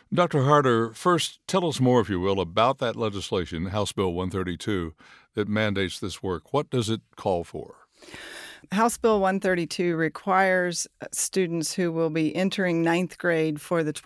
Dr. Harder, first tell us more, if you will, about that legislation, House Bill 132, that mandates this work. What does it call for? House Bill 132 requires students who will be entering ninth grade for the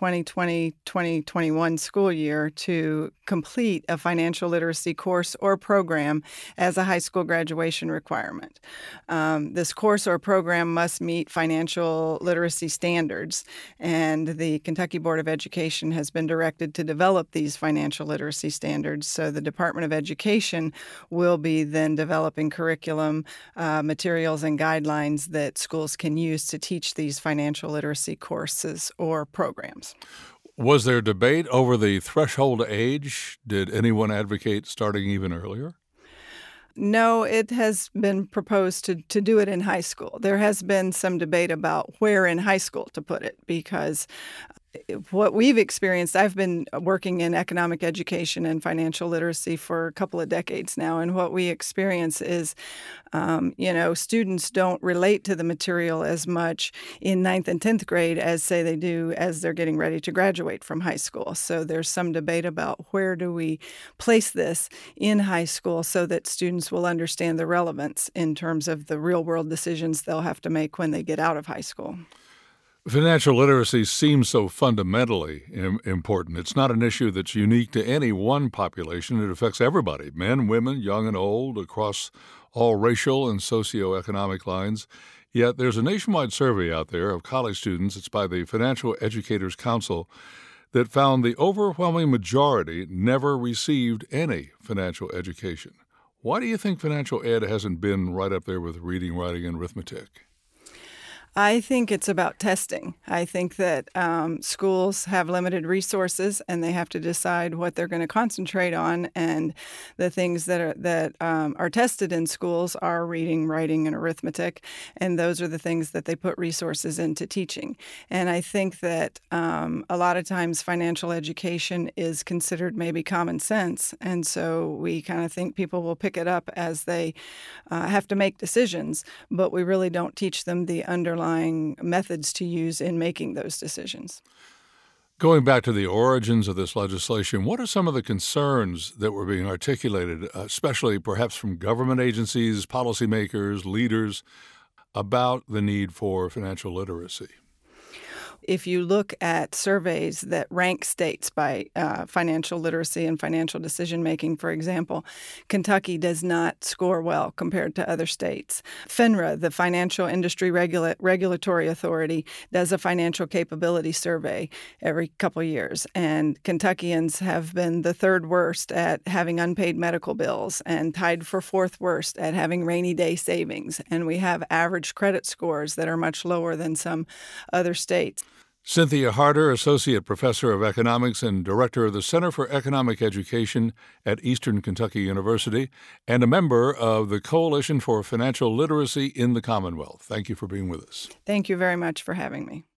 2020-2021 school year to complete a financial literacy course or program as a high school graduation requirement. This course or program must meet financial literacy standards, and the Kentucky Board of Education has been directed to develop these financial literacy standards. So the Department of Education will be then developing curriculum, materials, and guidelines that schools can use to teach these financial literacy courses or programs. Was there debate over the threshold age? Did anyone advocate starting even earlier? No, it has been proposed to do it in high school. There has been some debate about where in high school to put it because what we've experienced, I've been working in economic education and financial literacy for a couple of decades now, and what we experience is, students don't relate to the material as much in ninth and 10th grade as, say, they do as they're getting ready to graduate from high school. So there's some debate about where do we place this in high school so that students will understand the relevance in terms of the real-world decisions they'll have to make when they get out of high school. Financial literacy seems so fundamentally important. It's not an issue that's unique to any one population. It affects everybody, men, women, young and old, across all racial and socioeconomic lines. Yet there's a nationwide survey out there of college students, it's by the Financial Educators Council, that found the overwhelming majority never received any financial education. Why do you think financial ed hasn't been right up there with reading, writing, and arithmetic? I think it's about testing. I think that schools have limited resources, and they have to decide what they're going to concentrate on. And the things that are tested in schools are reading, writing, and arithmetic, and those are the things that they put resources into teaching. And I think that a lot of times financial education is considered maybe common sense, and so we kind of think people will pick it up as they have to make decisions, but we really don't teach them the underlying methods to use in making those decisions. Going back to the origins of this legislation, what are some of the concerns that were being articulated, especially perhaps from government agencies, policymakers, leaders, about the need for financial literacy? If you look at surveys that rank states by financial literacy and financial decision-making, for example, Kentucky does not score well compared to other states. FINRA, the Financial Industry Regulatory Authority, does a financial capability survey every couple years, and Kentuckians have been the third worst at having unpaid medical bills and tied for fourth worst at having rainy day savings, and we have average credit scores that are much lower than some other states. Cynthia Harder, Associate Professor of Economics and Director of the Center for Economic Education at Eastern Kentucky University, and a member of the Coalition for Financial Literacy in the Commonwealth. Thank you for being with us. Thank you very much for having me.